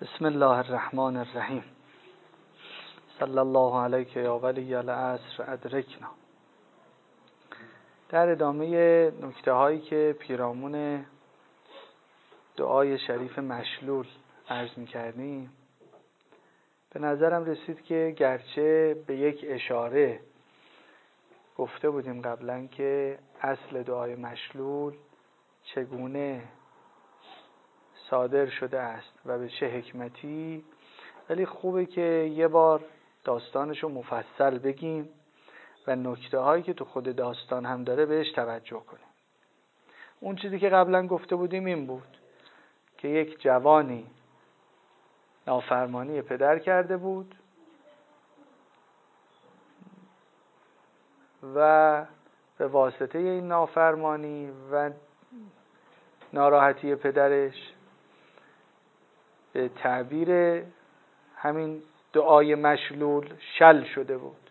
بسم الله الرحمن الرحیم. صلی الله علیک یا ولی العصر ادرکنا. در ادامه نکته هایی که پیرامون دعای شریف مشلول عرض می کردیم، به نظرم رسید که گرچه به یک اشاره گفته بودیم قبلا که اصل دعای مشلول چگونه صادر شده است و به چه حکمتی، ولی خوبه که یه بار داستانشو مفصل بگیم و نکته هایی که تو خود داستان هم داره بهش توجه کنیم. اون چیزی که قبلا گفته بودیم این بود که یک جوانی نافرمانی پدر کرده بود و به واسطه این نافرمانی و ناراحتی پدرش به تعبیر همین دعای مشلول شل شده بود،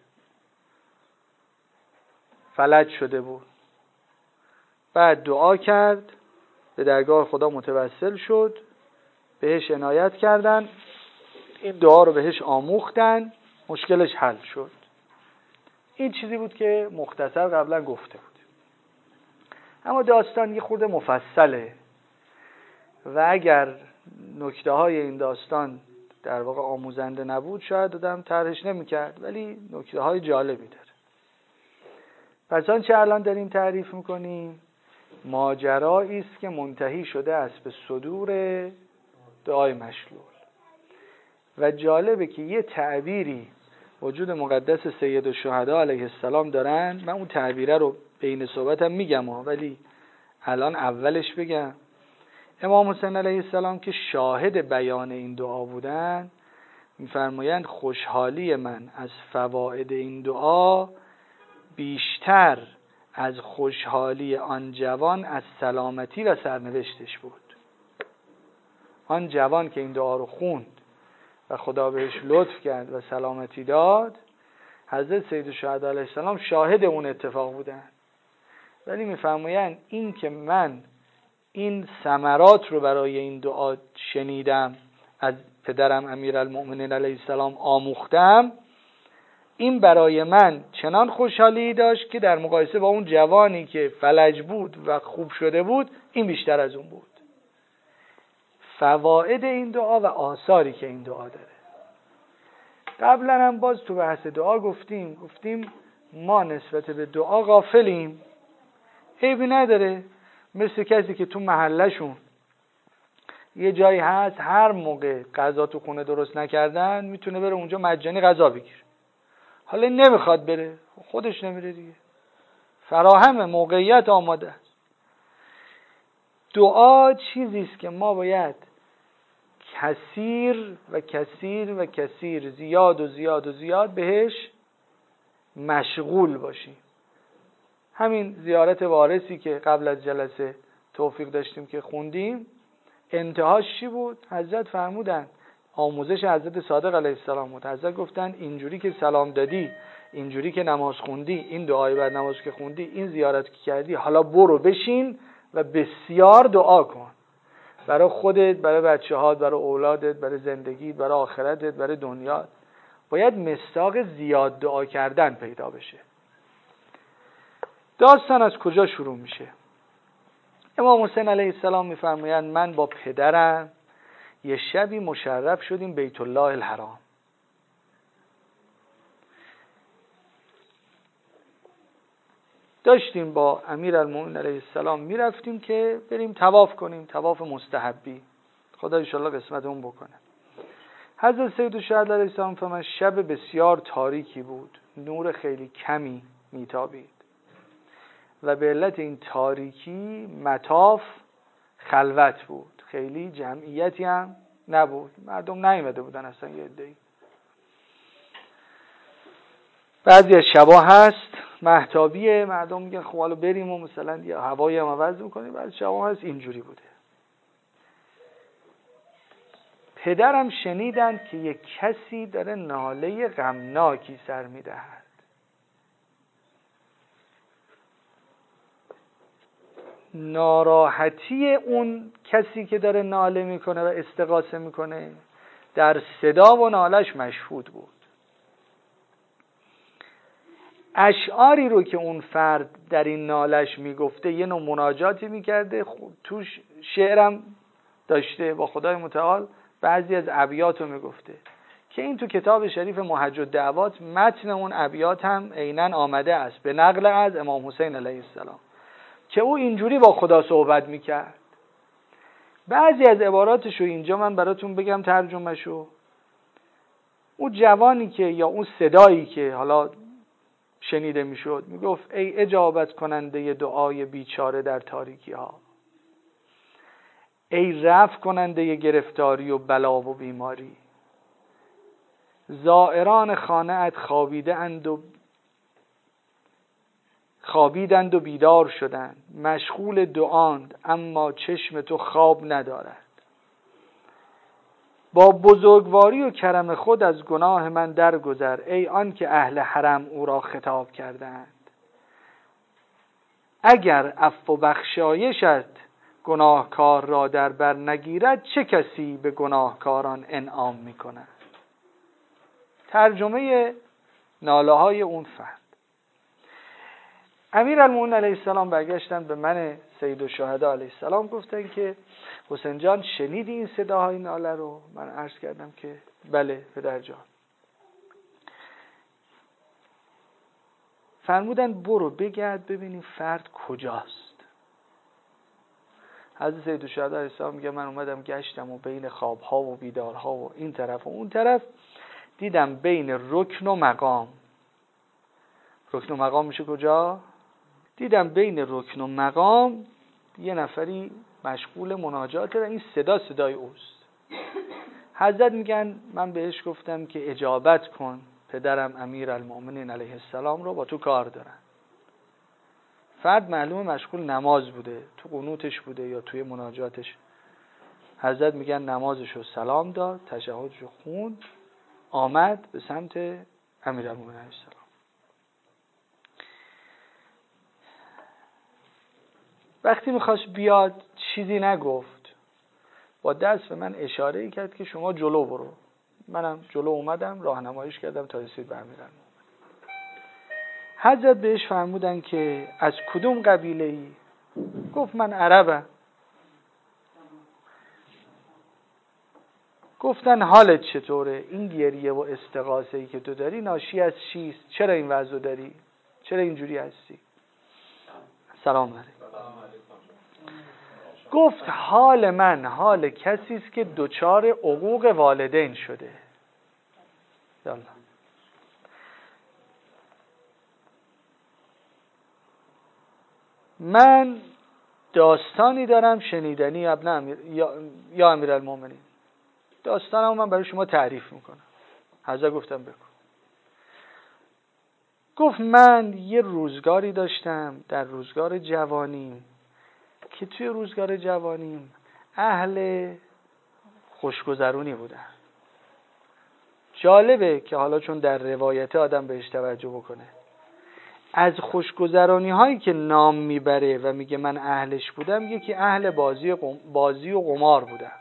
فلج شده بود. بعد دعا کرد، به درگاه خدا متوسل شد، بهش عنایت کردن، این دعا رو بهش آموختن، مشکلش حل شد. این چیزی بود که مختصر قبلا گفته بود. اما داستان یه خورده مفصله و اگر نکته های این داستان در واقع آموزنده نبود شاید آدم طرحش نمی‌کرد، ولی نکته های جالبی داره. پس آنچه الان داریم تعریف میکنیم ماجرایی است که منتهی شده است به صدور دعای مشلول و جالبه که یه تعبیری وجود مقدس سید الشهدا علیه السلام دارن. من اون تعبیره رو بین صحبتم میگم ولی الان اولش بگم. امام حسین علیه السلام که شاهد بیان این دعا بودن میفرمایند خوشحالی من از فواید این دعا بیشتر از خوشحالی آن جوان از سلامتی و سرنوشتش بود. آن جوان که این دعا رو خوند و خدا بهش لطف کرد و سلامتی داد، حضرت سید الشهدا علیه السلام شاهد اون اتفاق بودن، ولی میفرمایند این که من این ثمرات رو برای این دعا شنیدم، از پدرم امیرالمؤمنین علیه السلام آموختم، این برای من چنان خوشحالی داشت که در مقایسه با اون جوانی که فلج بود و خوب شده بود این بیشتر از اون بود. فواید این دعا و آثاری که این دعا داره. قبلا هم باز تو بحث دعا گفتیم ما نسبت به دعا غافلیم. عیبی نداره، مثل کسی که تو محلشون یه جایی هست هر موقع غذا تو خونه درست نکردن میتونه بره اونجا مجانی غذا بگیره. حالا نمیخواد بره، خودش نمیره دیگه، فراهم موقعیت آماده است. دعا چیزی است که ما باید کثیر و کثیر و کثیر، زیاد و زیاد و زیاد بهش مشغول باشیم. همین زیارت وارثی که قبل از جلسه توفیق داشتیم که خوندیم، انتهاش چی بود؟ حضرت فرمودن، آموزش حضرت صادق علیه السلام بود. حضرت گفتن اینجوری که سلام دادی، اینجوری که نماز خوندی، این دعای بعد نماز که خوندی، این زیارت که کردی، حالا برو بشین و بسیار دعا کن برای خودت، برای بچه‌هات، برای اولادت، برای زندگیت، برای آخرتت، برای دنیات. باید مصداق زیاد دعا کردن پیدا بشه. داستان از کجا شروع میشه؟ امام حسین علیه السلام میفرمایند من با پدرم یه شبی مشرف شدیم بیت الله الحرام. داشتیم با امیرالمومنین علیه السلام میرفتیم که بریم طواف کنیم، طواف مستحبی، خدا ان شاءالله قسمتمون بکنه. حضرت سید الشهدا علیه السلام فرمودند شب بسیار تاریکی بود، نور خیلی کمی میتابید و به علت این تاریکی مطاف خلوت بود، خیلی جمعیتی هم نبود، مردم نیامده بودن اصلا. یه عده‌ای بعضی از شبا هست مهتابیه، مردم میگن خب حالا بریم و مثلا یه هوایی هم عوض میکنیم. بعضی شبا هست اینجوری بوده. پدرم شنیدن که یک کسی داره ناله غمناکی سر میدهد. ناراحتی اون کسی که داره ناله میکنه و استغاثه میکنه در صدا و نالش مشهود بود. اشعاری رو که اون فرد در این نالش میگفته یه نوع مناجاتی میکرده، توش شعرم داشته با خدای متعال، بعضی از ابیات رو میگفته که این تو کتاب شریف محج الدعوات متن اون ابیات هم عیناً آمده است به نقل از امام حسین علیه السلام که او اینجوری با خدا صحبت میکرد. بعضی از عباراتشو اینجا من براتون بگم ترجمهشو. اون جوانی که یا اون صدایی که حالا شنیده میشد میگفت ای اجابت کننده دعای بیچاره در تاریکی ها، ای رفع کننده گرفتاری و بلا و بیماری، زائران خانه ات خوابیدند و بیدار شدند، مشغول دعاند اما چشم تو خواب ندارد. با بزرگواری و کرم خود از گناه من درگذر، ای آن که اهل حرم او را خطاب کردند. اگر عفو و بخشایشت گناهکار را در بر نگیرد، چه کسی به گناهکاران انعام میکند؟ ترجمه ناله های اون فرد. امیرالمومنین علیه السلام برگشتن به من سید الشهدا علیه السلام گفتن که حسین جان شنیدی این صداهای ناله رو؟ من عرض کردم که بله پدر جان. فرمودن برو بگرد ببینیم فرد کجاست. حضرت سید الشهدا علیه السلام میگه من اومدم گشتم و بین خوابها و بیدارها و این طرف و اون طرف دیدم بین رکن و مقام. رکن و مقام میشه کجا؟ دیدم بین رکن و مقام یه نفری مشغول مناجاته و این صدای اوست. حضرت میگن من بهش گفتم که اجابت کن، پدرم امیرالمومنین علیه السلام رو با تو کار دارن. فرد معلومه مشغول نماز بوده، تو قنوتش بوده یا توی مناجاتش. حضرت میگن نمازش رو سلام داد، تشهدش رو خوند، آمد به سمت امیرالمومنین علیه السلام. وقتی میخواست بیاد چیزی نگفت، با دست به من اشاره کرد که شما جلو برو. منم جلو اومدم، راهنماییش کردم تا رسید به امیرالمومنین. حضرت بهش فرمودن که از کدوم قبیله ای؟ گفت من عربم. گفتن حالت چطوره؟ این گریه و استغاثه ای که تو داری ناشی از چیست؟ چرا این وضع داری؟ چرا اینجوری هستی؟ سلام علیکم. گفت حال من حال کسی است که دچار عقوق والدین شده. یالا. من داستانی دارم شنیدنی یا امیرالمومنین. داستانم من برای شما تعریف میکنم. حضرت گفتم بگو. گفت من یه روزگاری داشتم در روزگار جوانیم که توی روزگار جوانیم اهل خوشگذرونی بودم. جالبه که حالا چون در روایت آدم بهش توجه بکنه، از خوشگذرانی هایی که نام میبره و میگه من اهلش بودم، یکی اهل بازی و قمار بودم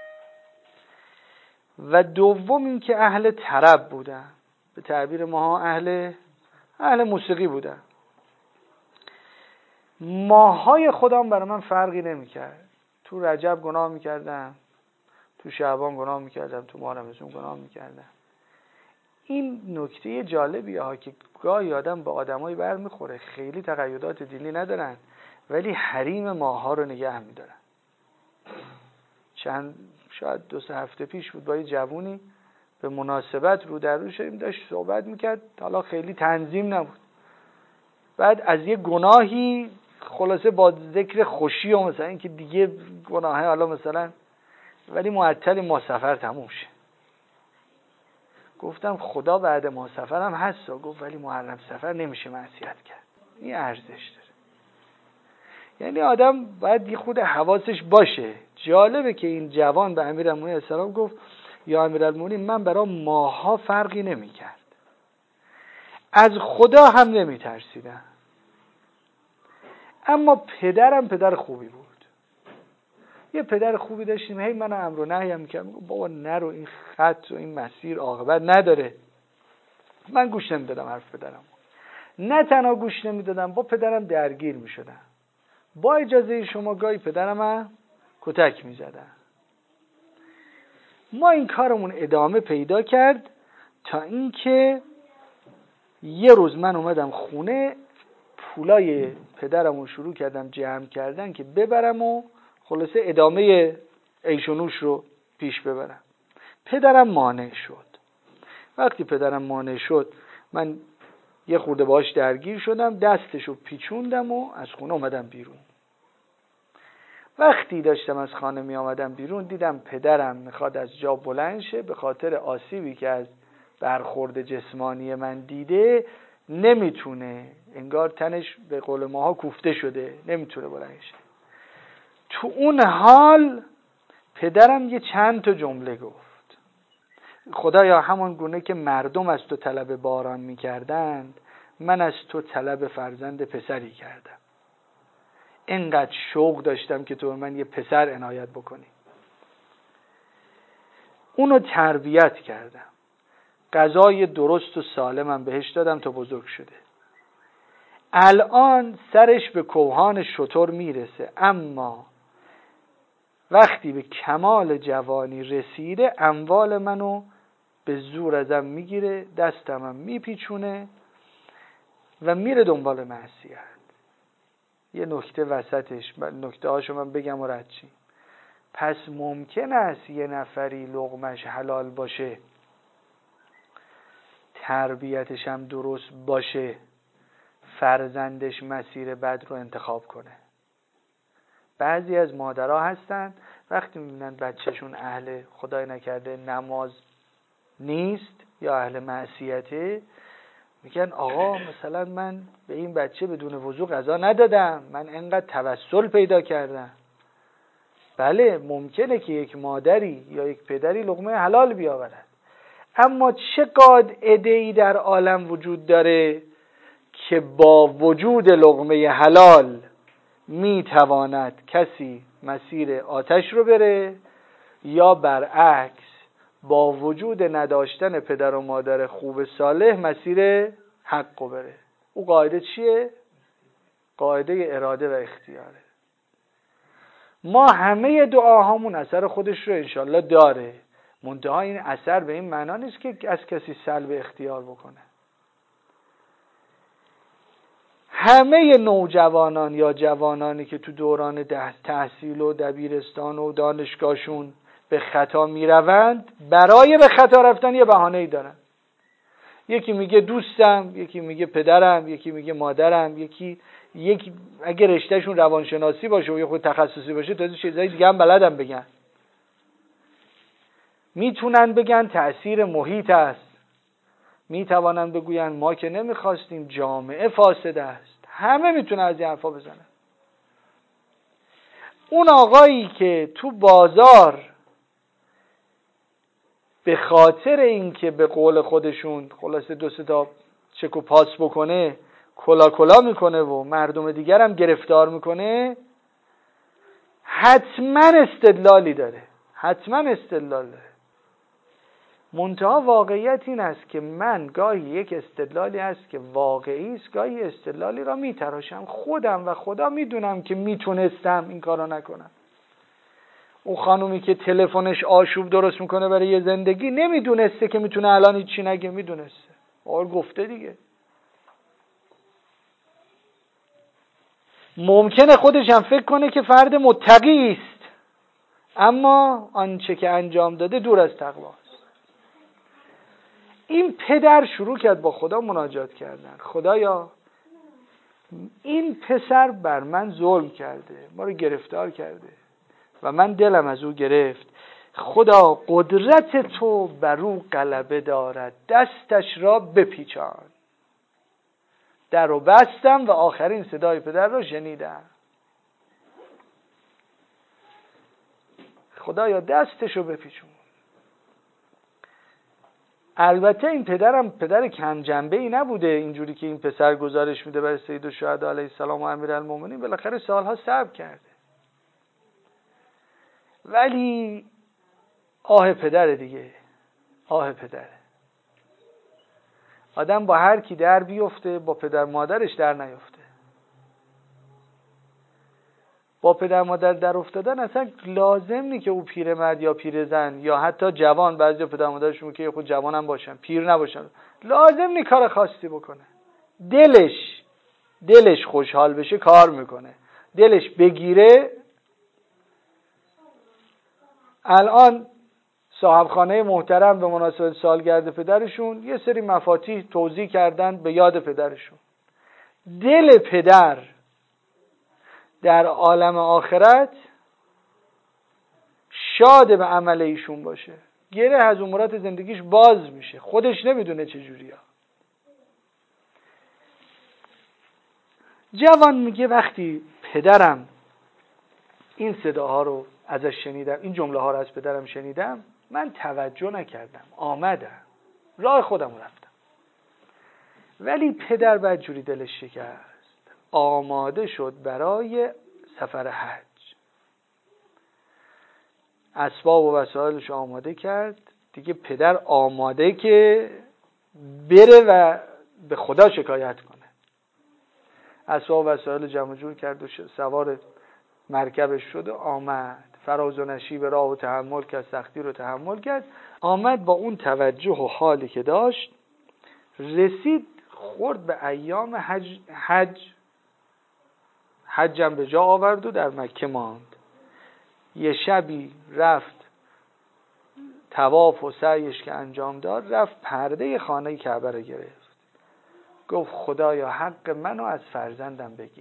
و دوم این که اهل طرب بودم، به تعبیر ما اهل موسیقی بودم. ماهای خودم برای من فرقی نمیکرد. تو رجب گناه میکردم، تو شعبان گناه میکردم، تو ماه رمضان گناه میکردم. این نکته جالبیه ها که گاهی آدم با آدمایی برمیخوره خیلی تقیدات دینی ندارن ولی حریم ماها رو نگه میدارن. شاید 2-3 هفته پیش بود با یه جوونی به مناسبت رو در رو شدیم داشت صحبت میکرد، حالا خیلی تنظیم نبود. بعد از یه گناهی خلاصه با ذکر خوشی و مثلا این که دیگه گناهه حالا مثلا ولی معطل ما سفر تموم شه. گفتم خدا بعد ما سفر هم هست. گفت ولی محرم سفر نمیشه معصیت کرد. این ارزش داره. یعنی آدم باید یه خود حواسش باشه. جالبه که این جوان به امیرالمومنین علیه السلام گفت یا امیرالمومنین من برای ماها فرقی نمی کرد، از خدا هم نمی ترسیدم، اما پدرم پدر خوبی بود. یه پدر خوبی داشتیم، هی من امر و نهی می‌کردم، بابا نرو، این خط و این مسیر عاقبت نداره. من گوش نمیدادم حرف پدرم. نه تنها گوش نمیدادم، با پدرم درگیر میشدم. با اجازه شما گاهی پدرم هم کتک میزدن. ما این کارمون ادامه پیدا کرد تا اینکه یه روز من اومدم خونه، پولای پدرم رو شروع کردم جمع کردن که ببرم و خلاصه ادامه عیش و نوش رو پیش ببرم. پدرم مانع شد. وقتی پدرم مانع شد من یه خورده باش درگیر شدم، دستشو پیچوندم و از خونه اومدم بیرون. وقتی داشتم از خانه می آمدم بیرون دیدم پدرم میخواد از جا بلند شه، به خاطر آسیبی که از برخورد جسمانی من دیده نمیتونه، انگار تنش به قول ماها کوفته شده، نمیتونه بلند شه. تو اون حال پدرم یه چند تا جمله گفت: خدایا همون گونه که مردم از تو طلب باران میکردند، من از تو طلب فرزند پسری کردم. اینقدر شوق داشتم که تو به من یه پسر عنایت بکنی. اونو تربیت کردم، غذای درست و سالمم بهش دادم تا بزرگ شده. الان سرش به کوهان شتر میرسه، اما وقتی به کمال جوانی رسیده اموال منو به زور ازم میگیره، دستمم میپیچونه و میره دنبال معصیت. یه نکته وسطش، نکته هاشو من بگم و رد شیم. پس ممکن است یه نفری لقمش حلال باشه، تربیتش هم درست باشه، فرزندش مسیر بد رو انتخاب کنه. بعضی از مادرها هستن وقتی میبینن بچهشون اهل خدای نکرده نماز نیست یا اهل معصیته، میگن آقا مثلا من به این بچه بدون وضو غذا ندادم، من انقدر توسل پیدا کردم. بله ممکنه که یک مادری یا یک پدری لقمه حلال بیاورد، اما چه قاعده‌ای در عالم وجود داره که با وجود لقمه حلال میتواند کسی مسیر آتش رو بره، یا برعکس با وجود نداشتن پدر و مادر خوب صالح مسیر حق رو بره. او قاعده چیه؟ قاعده اراده و اختیاره. ما همه دعاهامون اثر خودش رو انشالله داره، منتها این اثر به این معنا نیست که از کسی سلب اختیار بکنه. همه نوجوانان یا جوانانی که تو دوران تحصیل و دبیرستان و دانشگاهشون به خطا میروند، برای به خطا رفتن یه بهانه‌ای دارن. یکی میگه دوستم، یکی میگه پدرم، یکی میگه مادرم، یکی اگه رشتهشون روانشناسی باشه و یه خود تخصصی باشه تازه چیزای دیگه هم بلدن بگن. میتونن بگن تأثیر محیط است، میتوانن بگوین ما که نمیخواستیم، جامعه فاسد است. همه میتونن از این حرفا بزنن. اون آقایی که تو بازار به خاطر اینکه به قول خودشون خلاصه دو سه تا چک و پاس بکنه کلا میکنه و مردم دیگر هم گرفتار میکنه، حتما استدلالی داره، حتما استدلال داره. منتها واقعیت این است که من گاهی یک استدلالی هست که واقعی است، گاهی استدلالی را میتراشم خودم و خدا میدونم که میتونستم این کارو نکنم. اون خانومی که تلفنش آشوب درست میکنه برای یه زندگی نمیدونسته که میتونه الان هیچی نگه، میدونسته، آقا گفته دیگه. ممکنه خودش هم فکر کنه که فرد متقی است، اما آنچه که انجام داده دور از تقواست. این پدر شروع کرد با خدا مناجات کردن: خدایا این پسر بر من ظلم کرده، ما رو گرفتار کرده و من دلم از او گرفت. خدا قدرت تو بر او غلبه دارد، دستش را بپیچان. در رو بستم و آخرین صدای پدر را شنیدم. خدایا دستش رو بپیچون. البته این پدرم پدر کم جنبه ای نبوده، اینجوری که این پسر گزارش میده برای سید الشهدا علیه السلام و امیرالمومنین، بالاخره سالها صبر کرده. ولی آه پدر دیگه، آه پدره. آدم با هر کی در بیفته با پدر مادرش در نیفته. با پدر مادر در افتادن اصلا لازم نی که او پیرمرد یا پیرزن یا حتی جوان، بعضی پدر مادرشون که خود جوان هم باشن پیر نباشن، لازم نی کار خاصی بکنه. دلش خوشحال بشه کار میکنه، دلش بگیره. الان صاحب خانه محترم به مناسبت سالگرد پدرشون یه سری مفاتیح توزیع کردن به یاد پدرشون. دل پدر در عالم آخرت شاد به عمل ایشون باشه، گره از امورات زندگیش باز میشه، خودش نمیدونه چجوریه. جوان میگه وقتی پدرم این صداها رو ازش شنیدم، این جمله ها رو از پدرم شنیدم، من توجه نکردم، آمدم راه خودم رفتم. ولی پدر بدجوری دلش شکست، آماده شد برای سفر حج. اسباب و وسایلش آماده کرد. دیگه پدر آماده که بره و به خدا شکایت کنه. اسباب و وسایل جمع جور کرد و سوار مرکبش شد و آمد. فراز و نشیب راه و تحمل کرد، سختی رو تحمل کرد. آمد با اون توجه و حالی که داشت، رسید خورد به ایام حجم به جا آورد و در مکه ماند. یه شبی رفت طواف و سعیش که انجام داد، رفت پرده خانه کعبه رو گرفت. گفت خدایا حق منو از فرزندم بگیر.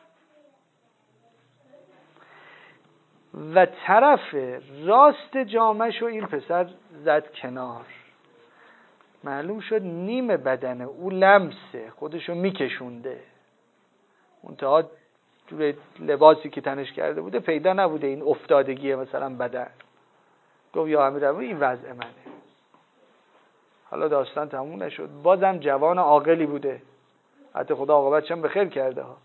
و طرف راست جامه‌شو این پسر زد کنار. معلوم شد نیم بدن او لمسه، خودشو میکشونده. منتها توی لباسی که تنش کرده بوده پیدا نبوده این افتادگیه مثلا بدن. گفت یا امیرالمومنین این وضع منه. حالا داستان تموم نشد، بازم جوان عاقلی بوده، حتی خدا عاقبتش هم بخیر کرده ها.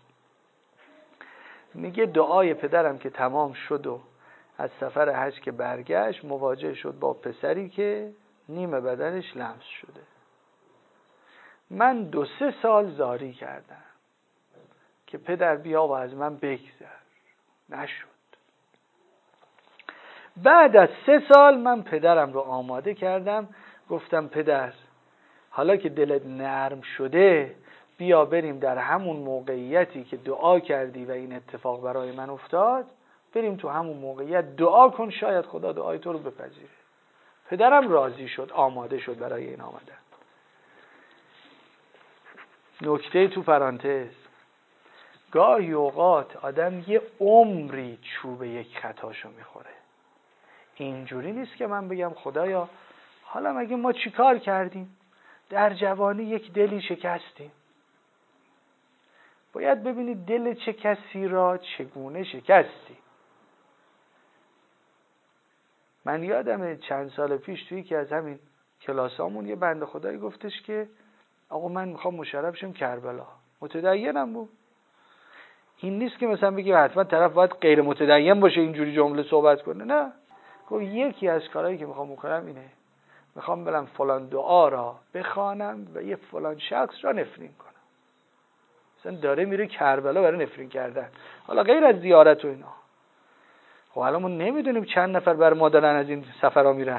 میگه دعای پدرم که تمام شد و از سفر حج که برگشت، مواجه شد با پسری که نیم بدنش لمس شده. من 2-3 سال زاری کردم که پدر بیا و از من بگذر، نشد. بعد از 3 سال من پدرم رو آماده کردم، گفتم پدر حالا که دلت نرم شده بیا بریم در همون موقعیتی که دعا کردی و این اتفاق برای من افتاد، بریم تو همون موقعیت دعا کن، شاید خدا دعای تو رو بپذیره. پدرم راضی شد، آماده شد برای این آمدن. نکته تو پرانتز، گاهی اوقات آدم یه عمری چوب یک خطاشو میخوره. اینجوری نیست که من بگم خدایا حالا مگه ما چی کار کردیم؟ در جوانی یک دلی شکستیم. باید ببینید دل چه کسی را چگونه شکستی. من یادمه چند سال پیش توی یکی از همین کلاسامون یه بنده خدایی گفتش که آقا من میخوام مشرف شم کربلا. متدینم بود. این نیست که مثلا بگیم حتما طرف باید غیر متدین باشه اینجوری جمله صحبت کنه، نه. گفت یکی از کارهایی که میخوام بکنم اینه، میخوام برم فلان دعا را بخوانم و یه فلان شخص را نفرین کنم. مثلا داره میره کربلا برای نفرین کردن، حالا غیر از زیارت و اینا. خب حالا ما نمیدونیم چند نفر بر ما دارن از این سفرها میرن.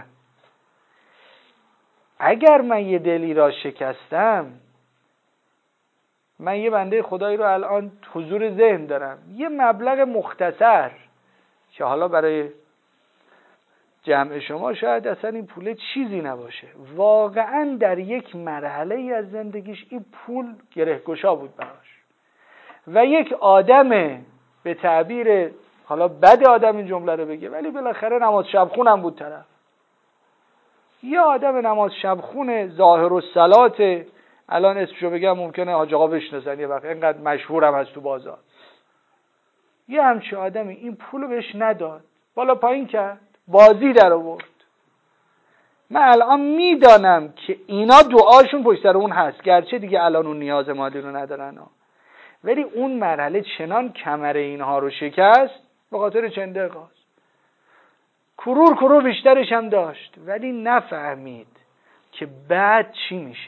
اگر من یه دلی را شکستم، من یه بنده خدایی رو الان حضور ذهن دارم، یه مبلغ مختصر که حالا برای جمع شما شاید اصلا این پول چیزی نباشه، واقعا در یک مرحله ای از زندگیش این پول گرهگشا بود براش. و یک آدم به تعبیر حالا بد آدم این جمله رو بگه ولی بالاخره نماز شبخون هم بود طرف، یه آدم نماز شبخون ظاهر الصلات، الان اسمشو بگم ممکنه حاج آقا بشناسن، یه وقت اینقدر مشهورم هست تو بازار. یه همچین آدمی این پولو بهش نداد، بالا پایین کرد، بازی در آورد. من الان میدانم که اینا دعاشون پشت سر اون هست، گرچه دیگه الان اون نیاز مالی رو ندارن ولی اون مرحله چنان کمر اینها رو شکست به خاطر چند دقیقه. کرور بیشترش هم داشت، ولی نفهمید که بعد چی میشه.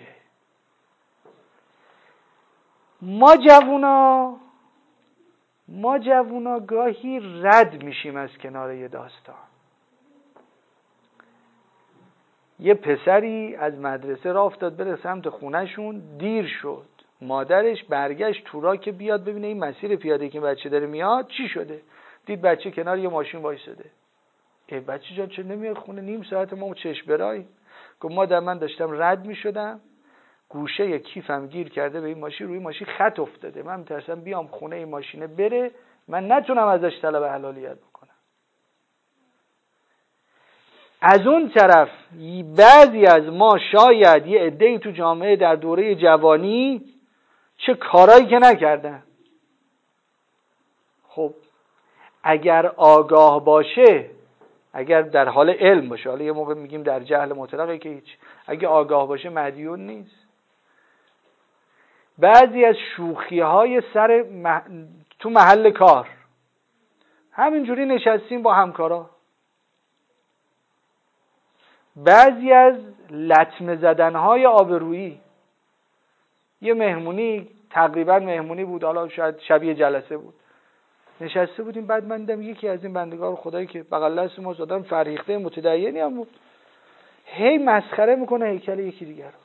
ما جوونا گاهی رد میشیم از کنار یه داستان. یه پسری از مدرسه راه افتاد بره سمت خونهشون، دیر شد. مادرش برگشت تو راه که بیاد ببینه این مسیر پیاده که بچه داره میاد چی شده. دید بچه کنار یه ماشین وایساده. بچه جان چرا نمیاد خونه؟ نیم ساعت ما چشم برای. گفت مادر من داشتم رد میشدم، گوشه یه کیفم گیر کرده به این ماشین، روی ماشین خط افتاده، من میترسم بیام خونه این ماشینه بره من نتونم ازش طلب حلالیت بکنم. از اون طرف بعضی از ما شاید یه عده‌ای تو جامعه در دوره جوانی چه کارایی که نکردن. خب اگر آگاه باشه، اگر در حال علم باشه، حالا یه موقع میگیم در جهل مطلقه که هیچ، اگه آگاه باشه مدیون نیست. بعضی از شوخی‌های تو محل کار همینجوری نشستیم با همکارا، بعضی از لطمه زدن‌های آبرویی. یه مهمونی، تقریبا مهمونی بود، حالا شاید شبیه جلسه بود، نشسته بودیم، بعد من دیدم یکی از این بندگان خدایی که بغل دست ما آدم فرهیخته متدینی هم بود، هی مسخره میکنه هیکل یکی دیگر رو.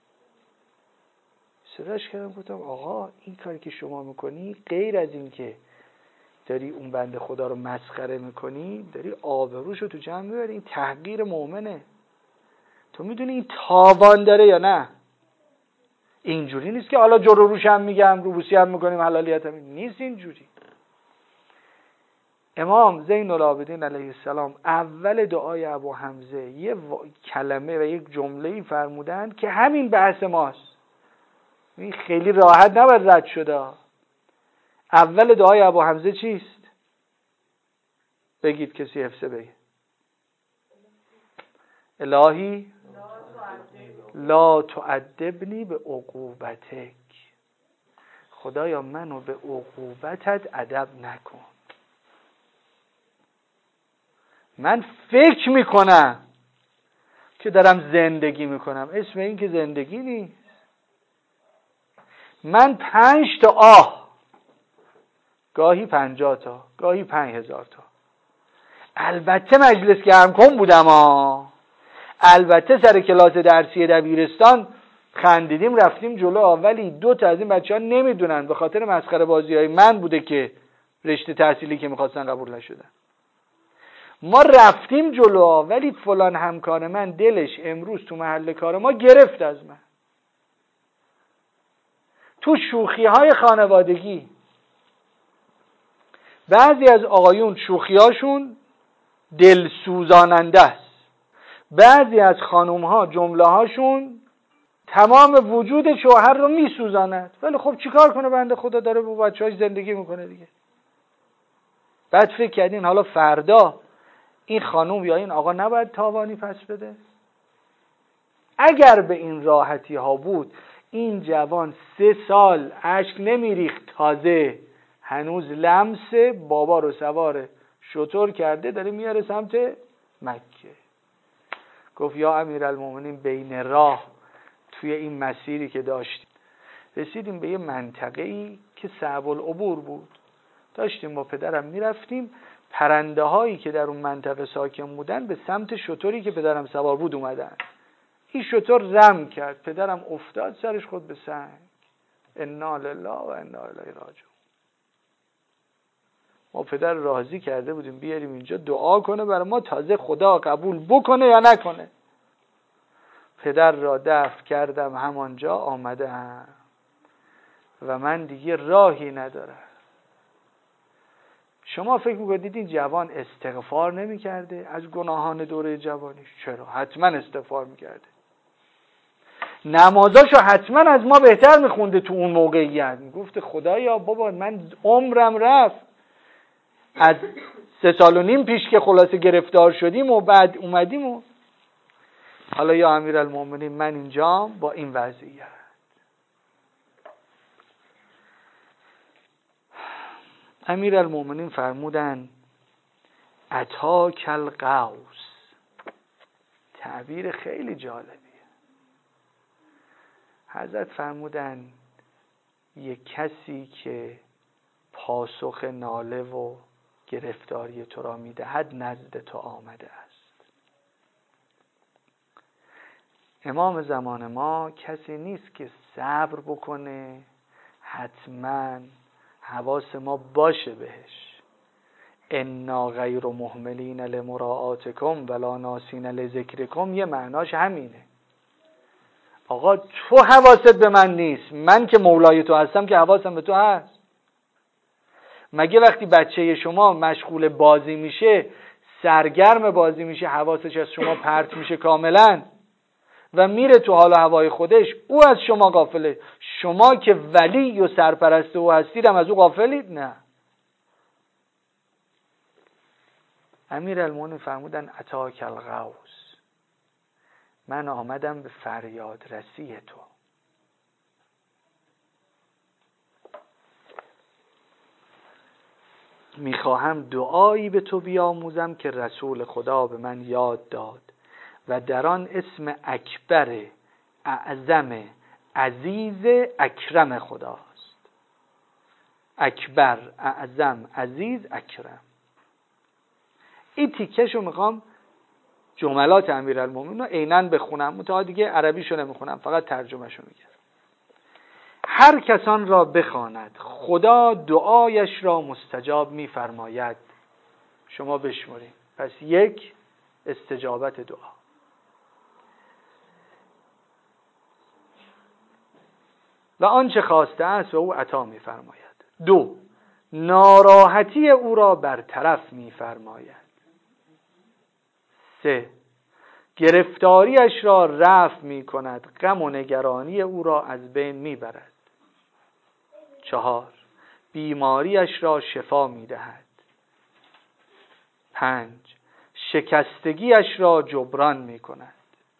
صداش کردم، گفتم آقا این کاری که شما میکنی غیر از این که داری اون بنده خدا رو مسخره میکنی، داری آبروشو تو جمع میبری. این تحقیر مؤمنه. تو میدونی این تاوان داره یا نه؟ اینجوری نیست که حالا جلو روش هم میگم روبوسی هم میکنیم حلالیت هم نیست. اینجوری امام زین العابدین علیه السلام اول دعای ابو حمزه یه کلمه و یک جمله‌ای فرمودن که همین بحث ماست. این خیلی راحت نباید رد شده. اول دعای ابو حمزه چیست؟ بگید کسی حفظه بگه. الهی لا تعذبنی به عقوبتک. خدایا منو به عقوبتت ادب نکن. من فکر میکنم که دارم زندگی میکنم، اسم این که زندگی نیست. من 5 تا آه، گاهی 50 تا، گاهی 5000 تا. البته مجلس گرم کن بودم البته سر کلاس درسی دبیرستان خندیدیم رفتیم جلو، ولی 2 تا از این بچه‌ها نمیدونن به خاطر مسخره بازی‌های من بوده که رشته تحصیلی که می‌خواستن قبول نشدن. ما رفتیم جلو، ولی فلان همکار من دلش امروز تو محل کار ما گرفت از من. تو شوخی‌های خانوادگی بعضی از آقایون شوخی‌هاشون دلسوزاننده است، بعضی از خانوم‌ها جمله‌هاشون تمام وجود شوهر رو میسوزاند، ولی خب چیکار کنه بنده خدا داره با بچه‌هاش زندگی میکنه دیگه. بعد فکر کردین حالا فردا این خانوم یا این آقا نباید تاوانی پس بده؟ اگر به این راحتی ها بود این جوان 3 سال اشک نمیریخت، تازه هنوز لمس بابا رو سوار شتر کرده داره میاره سمت مکه. گفت یا امیرالمومنین بین راه توی این مسیری که داشتیم رسیدیم به یه منطقه‌ای که صعب العبور بود. داشتیم با پدرم میرفتیم، پرنده هایی که در اون منطقه ساکن بودن به سمت شتری که پدرم سوار بود اومدن. این شتر رم کرد، پدرم افتاد سرش خود به سنگ. انا لله و انا الیه راجعون. ما پدر راضی کرده بودیم بیاریم اینجا دعا کنه برای ما، تازه خدا قبول بکنه یا نکنه. پدر را دفن کردم همانجا آمدم و من دیگه راهی ندارم. شما فکر میکنید این جوان استغفار نمی‌کرده از گناهان دوره جوانیش؟ چرا؟ حتما استغفار می‌کرده. نمازاشو حتما از ما بهتر می‌خونده تو اون موقعیت. میگفت خدایا بابا من عمرم رفت از 3 سال و نیم پیش که خلاصه گرفتار شدیم و بعد اومدیم و حالا یا امیرالمومنین من اینجام با این وضعیت. امیرالمومنین فرمودن اتاک الغوث. تعبیر خیلی جالبیه. حضرت فرمودن یک کسی که پاسخ ناله و گرفتاری تو را میدهد نزد تو آمده است. امام زمان ما کسی نیست که صبر بکنه حتما حواس ما باشه بهش. انا غیر مهملین لمراعاتکم ولا ناسین لذکرکم، یه معناش همینه. آقا تو حواست به من نیست، من که مولای تو هستم که حواسم به تو هست. مگه وقتی بچه شما مشغول بازی میشه، سرگرم بازی میشه، حواسش از شما پرت میشه کاملا و میره تو حال و هوای خودش، او از شما غافله؟ شما که ولی و سرپرست او هستید هم از او غافلید؟ نه. امیرالمومنین فرمودن اتاک الغوث، من آمدم به فریاد رسی تو. میخواهم دعایی به تو بیاموزم که رسول خدا به من یاد داد و در آن اسم اکبر، اعظم، عزیز، اکرم خداست. اکبر، اعظم، عزیز، اکرم. این تیکشو میخوام جملات امیرالمومنین رو عیناً بخونم، متأ دیگه عربیشو نمیخونم، فقط ترجمهشو میگم. هر کسان را بخواند خدا دعایش را مستجاب میفرماید. شما بشمرین. پس یک، استجابت دعا. و آنچه خواسته است و او عطا میفرماید. دو، ناراحتی او را برطرف میفرماید. سه، گرفتاریش را رفع میکند، غم و نگرانی او را از بین میبرد. چهار، بیماریش را شفا میدهد. پنج، شکستگیش را جبران میکند.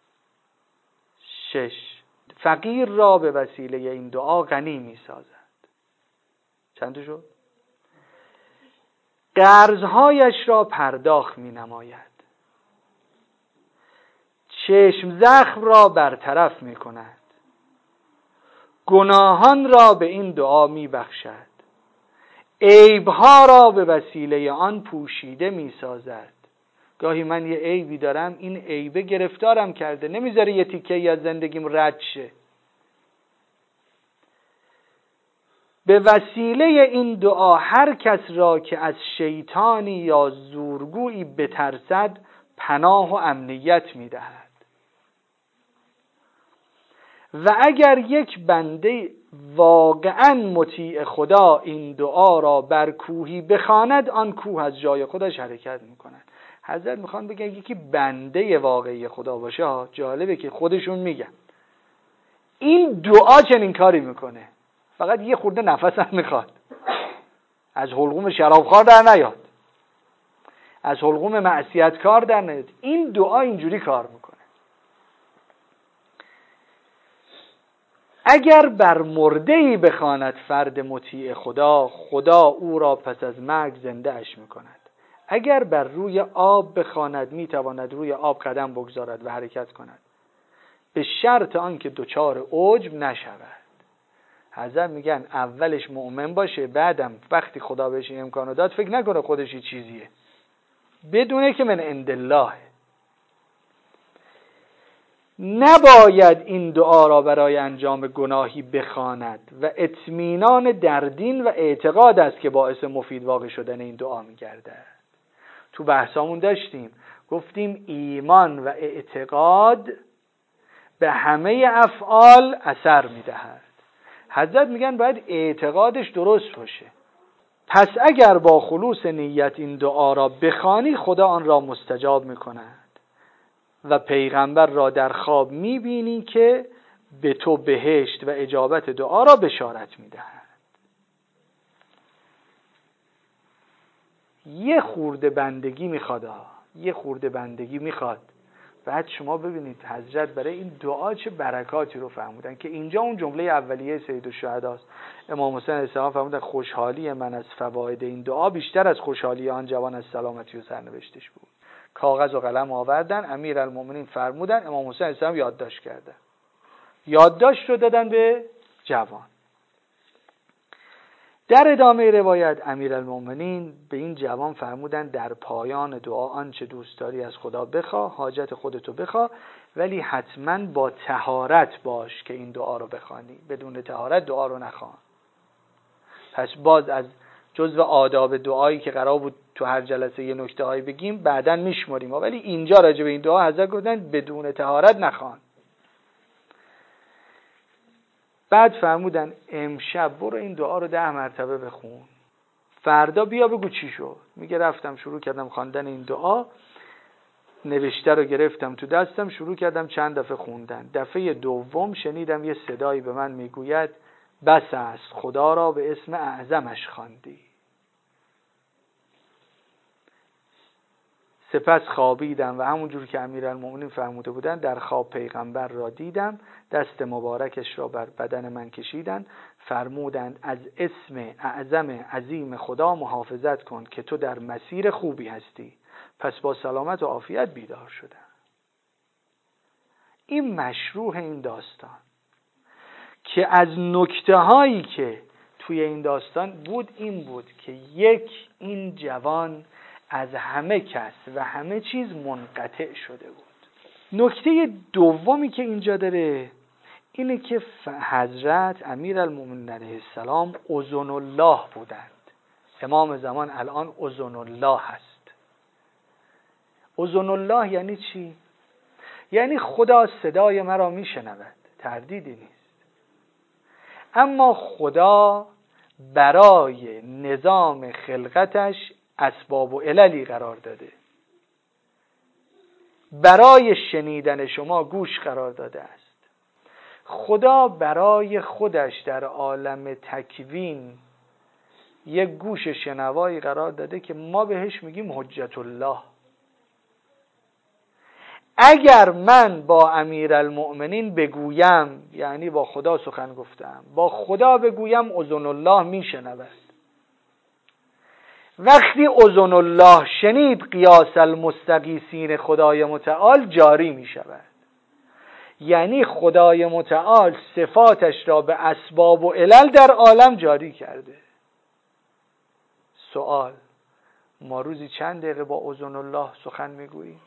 شش، فقیر را به وسیله این دعا غنی میسازد. چند شد؟ قرضهایش را پرداخت مینماید. چشم زخم را برطرف میکند. گناهان را به این دعا میبخشد. عیبها را به وسیله آن پوشیده میسازد. گاهی من یه عیبی دارم، این عیبه گرفتارم کرده، نمیذاره یه تیکه‌ای از زندگیم رد شه. به وسیله این دعا هر کس را که از شیطانی یا زورگویی بترسد پناه و امنیت میدهد. و اگر یک بنده واقعا مطیع خدا این دعا را بر کوهی بخواند، آن کوه از جای خودش حرکت میکند. حضرت میخوان بگن یکی بنده واقعی خدا باشه، جالبه که خودشون میگن این دعا چنین کاری میکنه، فقط یه خورده نفس هم میخواد، از حلقوم شرابخوار در نیاد، از حلقوم معصیتکار در نیاد، این دعا اینجوری کار میکنه. اگر بر مرده‌ای بخواند فرد مطیع خدا، خدا او را پس از مرگ زنده اش میکند. اگر بر روی آب بخواند میتواند روی آب قدم بگذارد و حرکت کند، به شرط آنکه دچار عجب نشود. حضرت میگن اولش مؤمن باشه، بعدم وقتی خدا بهش این امکانو داد فکر نکنه خودش یه چیزیه، بدونه که من عند الله. نباید این دعا را برای انجام گناهی بخواند و اطمینان در دین و اعتقاد است که باعث مفید واقع شدن این دعا میگردد. تو بحثامون داشتیم، گفتیم ایمان و اعتقاد به همه افعال اثر میدهد. حضرت میگن باید اعتقادش درست باشه. پس اگر با خلوص نیت این دعا را بخوانی، خدا آن را مستجاب میکند و پیغمبر را در خواب میبینی که به تو بهشت و اجابت دعا را بشارت میدهد. یه خورده بندگی میخواد، یه خورده بندگی میخواد. بعد شما ببینید حضرت برای این دعا چه برکاتی رو فرمودن که اینجا اون جمله اولیه سید الشهدا است. امام حسین علیه السلام فرمودن خوشحالی من از فواید این دعا بیشتر از خوشحالی آن جوان از سلامتی و سرنوشتش بود. کاغذ و قلم آوردن، امیرالمومنین فرمودن، امام حسین علیه السلام یادداشت کردن، یادداشت رو دادن به جوان. در ادامه روایت امیرالمومنین به این جوان فرمودن در پایان دعا آنچه دوست داری از خدا بخواه، حاجت خودتو بخواه، ولی حتما با طهارت باش که این دعا رو بخوانی، بدون طهارت دعا رو نخوان. پس باز از جزو آداب دعایی که قرار بود تو هر جلسه یه نکته هایی بگیم بعداً میشمریم، ولی اینجا راجع به این دعا حضرت گفتن بدون طهارت نخوان. بعد فرمودن امشب برو این دعا رو 10 مرتبه بخون، فردا بیا بگو چی شد. میگه رفتم شروع کردم خواندن این دعا، نوشته رو گرفتم تو دستم، شروع کردم چند دفعه خوندن. دفعه دوم شنیدم یه صدایی به من میگوید بس است خدا را به اسم اعظمش خواندی. سپس خوابیدم و همونجور که امیرالمومنین فرموده بودن در خواب پیغمبر را دیدم، دست مبارکش را بر بدن من کشیدن، فرمودند از اسم اعظم عظیم خدا محافظت کن که تو در مسیر خوبی هستی. پس با سلامت و عافیت بیدار شدم. این مشروح این داستان که از نکته هایی که توی این داستان بود این بود که این جوان از همه کس و همه چیز منقطع شده بود. نکته دومی که اینجا داره اینه که حضرت امیرالمومنین علیه السلام اذن الله بودند. امام زمان الان اذن الله هست. اذن الله یعنی چی؟ یعنی خدا صدای مرا میشنود، تردیدی نیست. اما خدا برای نظام خلقتش اسباب و عللی قرار داده. برای شنیدن شما گوش قرار داده است. خدا برای خودش در عالم تکوین یک گوش شنوایی قرار داده که ما بهش میگیم حجت الله. اگر من با امیرالمؤمنین بگویم، یعنی با خدا سخن گفتم، با خدا بگویم اذن الله میشنود. وقتی اذن الله شنید قیاس المستغیثین خدای متعال جاری می شود. یعنی خدای متعال صفاتش را به اسباب و علل در عالم جاری کرده. سوال: ما روزی چند دقیقه با اذن الله سخن میگوییم؟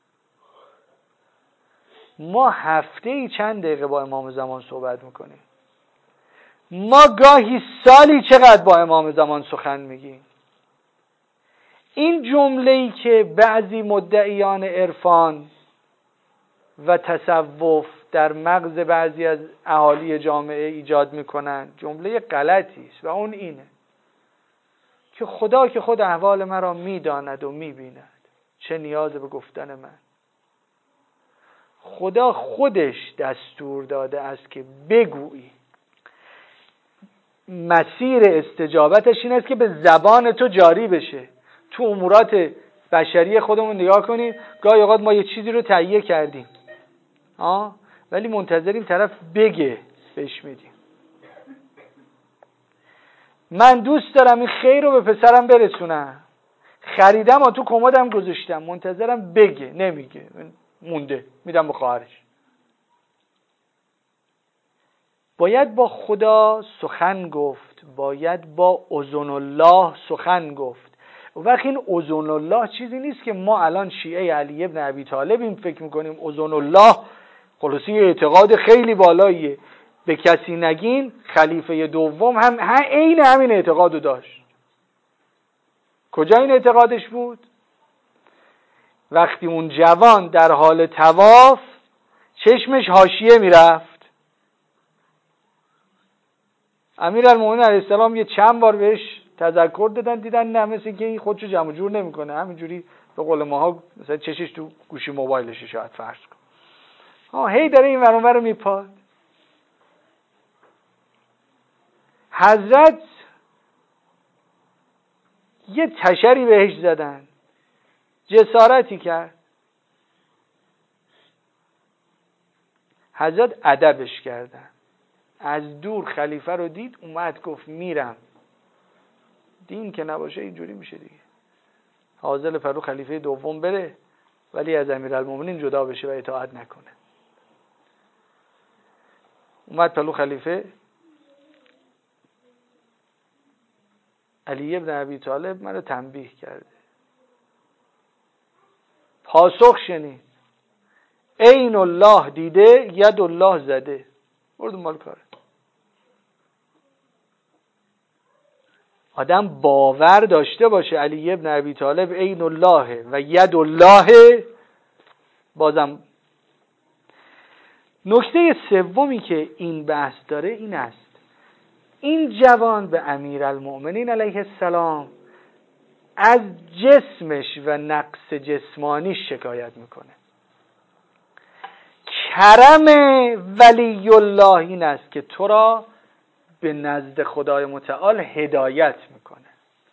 ما هفته‌ای چند دقیقه با امام زمان صحبت میکنیم؟ ما گاهی سالی چقدر با امام زمان سخن میگیم؟ این جمله‌ای که بعضی مدعیان عرفان و تصوف در مغز بعضی از اهالی جامعه ایجاد میکنن جمله غلطی است و اون اینه که خدا که خود احوال مرا میداند و میبیند، چه نیاز به گفتن من؟ خدا خودش دستور داده است که بگویی. مسیر استجابتش این است که به زبان تو جاری بشه. تو امورات بشری خودمون نگاه کنید، گاهی اوقات ما یه چیزی رو تهیه کردیم ولی منتظریم طرف بگه بهش میدیم. من دوست دارم این خیر رو به پسرم برسونم، خریدم و تو کمدم گذاشتم، منتظرم بگه، نمیگه، مونده، میدم به خواهرش. باید با خدا سخن گفت، باید با اذن الله سخن گفت. وقتی این اذن الله چیزی نیست که ما الان شیعه علی ابن ابی طالبیم فکر میکنیم اذن الله خلاصی اعتقاد خیلی بالاییه، به کسی نگین. خلیفه دوم هم عین همین اعتقادو داشت. کجا این اعتقادش بود؟ وقتی اون جوان در حال طواف چشمش حاشیه میرفت، امیرالمومنین علیه السلام یه چند بار بهش تذکر دادن، دیدن نه، مثل که این خودشو جمع جور نمیکنه، همینجوری به قول ماها مثلا چشش تو گوشی موبایلشه شاید فرض کن، هی داره این ور اون ور رو میپاد. حضرت یه تشری بهش زدن، جسارتی کرد، حضرت ادبش کردن. از دور خلیفه رو دید، اومد گفت میرم. دین که نباشه اینجوری میشه دیگه. حاضر پرو خلیفه دوم بره ولی از امیرالمومنین جدا بشه و اطاعت نکنه. اومد پلو خلیفه. علی ابن ابی طالب منو تنبیه کرده. پاسخ شنید. عین الله دیده، ید الله زده. برد مال کاره. آدم باور داشته باشه علی ابن ابی طالب عین الله و ید الله. بازم نکته سومی که این بحث داره این است: این جوان به امیرالمؤمنین علیه السلام از جسمش و نقص جسمانیش شکایت میکنه. کرم ولی الله این است که تو را به نزد خدای متعال هدایت میکنه.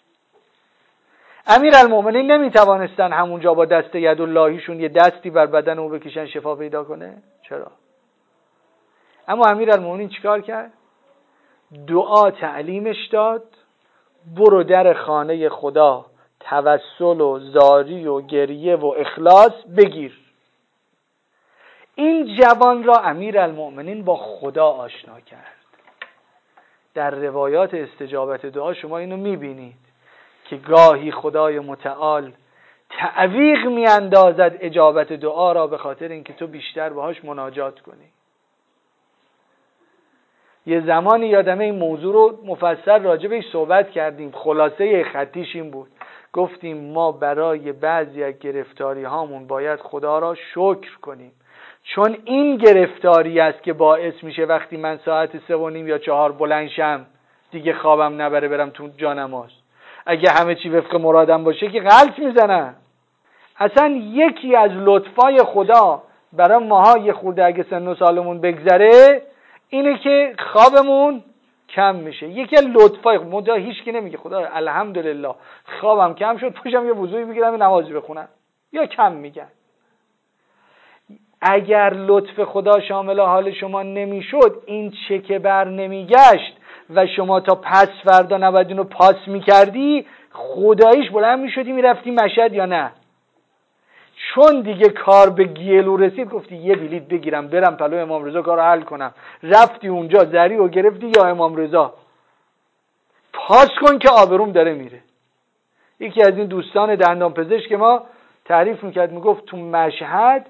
امیرالمؤمنین نمیتوانستن همونجا با دست ید اللهیشون یه دستی بر بدن او بکشن شفا پیدا کنه؟ چرا؟ اما امیرالمؤمنین چیکار کرد؟ دعا تعلیمش داد. برو در خانه خدا توسل و زاری و گریه و اخلاص بگیر. این جوان را امیرالمؤمنین با خدا آشنا کرد. در روایات استجابت دعا شما اینو میبینید که گاهی خدای متعال تعویق میاندازد اجابت دعا را به خاطر اینکه تو بیشتر باهاش مناجات کنی. یه زمانی یادمه این موضوع رو مفصل راجع بهش صحبت کردیم. خلاصه خطیش این بود، گفتیم ما برای بعضی از گرفتاری هامون باید خدا را شکر کنیم، چون این گرفتاری است که باعث میشه وقتی من ساعت 3:30 یا 4 بلند شم دیگه خوابم نبره برم تو جانماز. اگه همه چی وفق مرادم باشه که غلط میزنم. اصلا یکی از لطفای خدا برای ماها یه خورده اگه سن و سالمون بگذره اینه که خوابمون کم میشه. یکی از لطفای خدا، هیچ کی نمیگه خدا الحمدلله خوابم کم شد پوشم یه وضوئی بگیرم نماز بخونم، یا کم میگن. اگر لطف خدا شامل حال شما نمیشد، این چکه بر نمیگشت و شما تا پس فردا نباید اینو پاس میکردی، خداییش بلند میشدی میرفتی مشهد یا نه؟ چون دیگه کار به گیلو رسید گفتی یه بلیط بگیرم برم پلو امام رضا کارو حل کنم. رفتی اونجا زری و گرفتی یا امام رضا پاس کن که آبروم داره میره. یکی از این دوستان دندان پزشک ما تعریف میکرد، میگفت تو مشهد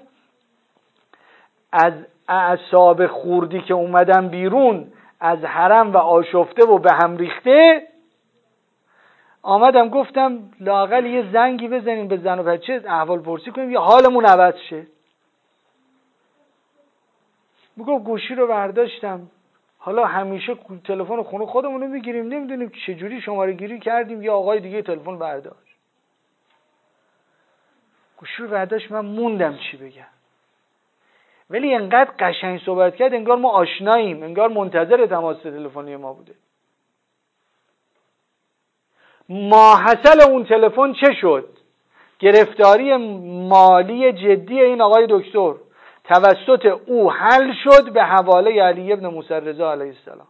از اعصاب خوردی که اومدن بیرون از حرم و آشفته و به هم ریخته، آمدم گفتم لااقل یه زنگی بزنیم به زن و بچه احوال پرسی کنیم یا حالمون عوض شه. میگم گوشی رو برداشتم، حالا همیشه تلفن خونه خودمون رو میگیریم، نمیدونیم چجوری شماره گیری کردیم یا آقای دیگه تلفن برداشت. گوشی رو برداشت، من موندم چی بگم، ولی انقدر قشنگ صحبت کرد انگار ما آشناییم، انگار منتظر تماس تلفنی ما بوده. ماحصل اون تلفن چه شد؟ گرفتاری مالی جدی این آقای دکتر توسط او حل شد به حواله علی ابن موسی رضا علیه السلام.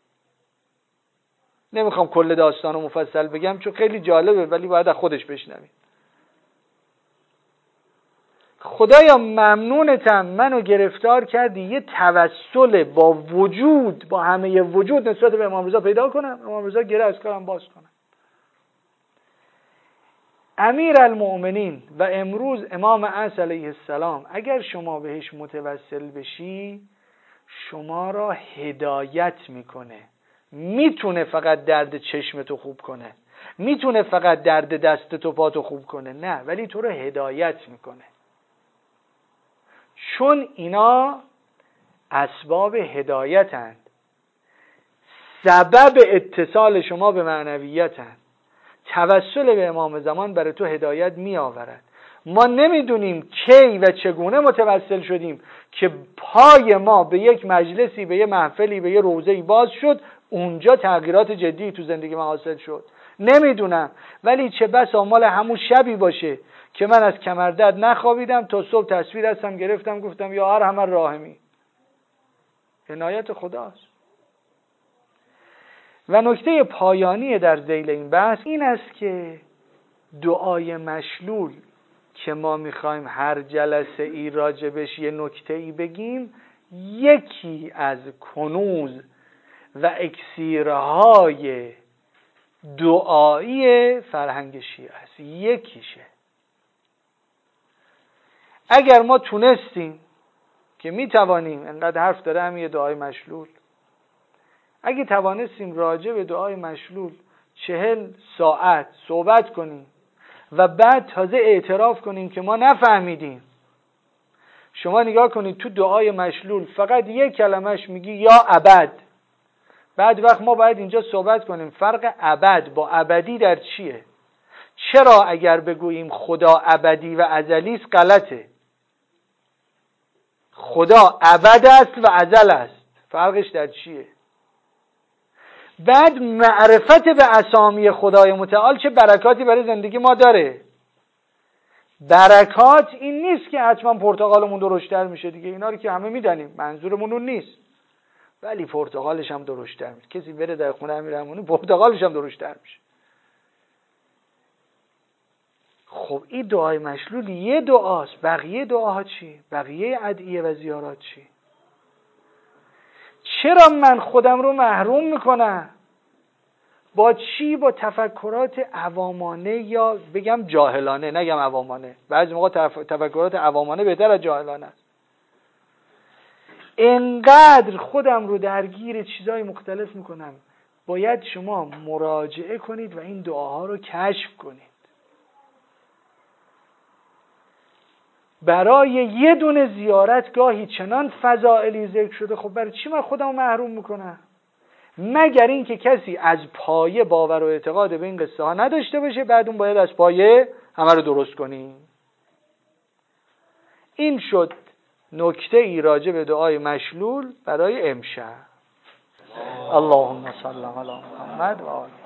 نمیخوام کل داستانو مفصل بگم چون خیلی جالبه، ولی باید از خودش بشنوید. خدایا ممنونتم منو گرفتار کردی یه توسل با وجود، با همه وجود نسبت به امام رضا پیدا کنم، امام رضا گره از کارم باز کنم. امیرالمؤمنین و امروز امام عصر علیه السلام اگر شما بهش متوسل بشی شما را هدایت میکنه. میتونه فقط درد چشمتو خوب کنه، میتونه فقط درد دستتو پاتو خوب کنه، نه، ولی تو رو هدایت میکنه. چون اینا اسباب هدایتند، سبب اتصال شما به معنویتند. توسل به امام زمان برای تو هدایت می آورد. ما نمیدونیم کی و چگونه متوسل شدیم که پای ما به یک مجلسی، به یک محفلی، به یک روضه‌ای باز شد، اونجا تغییرات جدی تو زندگی من حاصل شد. نمیدونم، ولی چه بسا مال همون شبی باشه که من از کمردرد نخوابیدم تا صبح تصویر هستم گرفتم گفتم یا ارحم الراحمین، عنایت خداست. و نکته پایانی در ذیل این بحث این است که دعای مشلول که ما میخوایم هر جلسه ای راجبش یه نکته ای بگیم، یکی از کنوز و اکسیرهای دعایی فرهنگ شیعه است. یکیشه. اگر ما تونستیم که میتوانیم، انقدر حرف داره همین دعای مشلول، اگه توانستیم راجع به دعای مشلول 40 ساعت صحبت کنیم و بعد تازه اعتراف کنیم که ما نفهمیدیم. شما نگاه کنید تو دعای مشلول فقط یک کلمش میگی یا ابد. بعد وقت ما باید اینجا صحبت کنیم فرق ابد با ابدی در چیه؟ چرا اگر بگوییم خدا ابدی و ازلی است غلطه؟ خدا ابد است و ازل است. فرقش در چیه؟ بعد معرفت به اسامی خدای متعال چه برکاتی برای زندگی ما داره. برکات این نیست که حتما پرتقالمون درشتر میشه دیگه، اینا رو که همه میدونیم، منظورمون اون نیست. ولی پرتقالش هم درشتر میشه. کسی بره در خونه امیرالمومنین پرتقالش هم درشتر میشه. خب این دعای مشلول یه دعاست، بقیه دعاها چی؟ بقیه ادعیه و زیارات چی؟ چرا من خودم رو محروم میکنم؟ با چی؟ با تفکرات عوامانه یا بگم جاهلانه، نگم عوامانه، بعضی موقع تفکرات عوامانه بهتر از جاهلانه است. انقدر خودم رو درگیر چیزای مختلف میکنم. باید شما مراجعه کنید و این دعاها رو کشف کنید. برای یه دونه زیارت گاهی چنان فضائلی ذکر شده، خب برای چی من خودم رو محروم میکنم؟ مگر این که کسی از پایه باور و اعتقاد به این قصه ها نداشته باشه، بعد اون باید از پایه همه رو درست کنیم. این شد نکته ای راجع به دعای مشلول برای امشب. اللهم صل علی محمد و آله.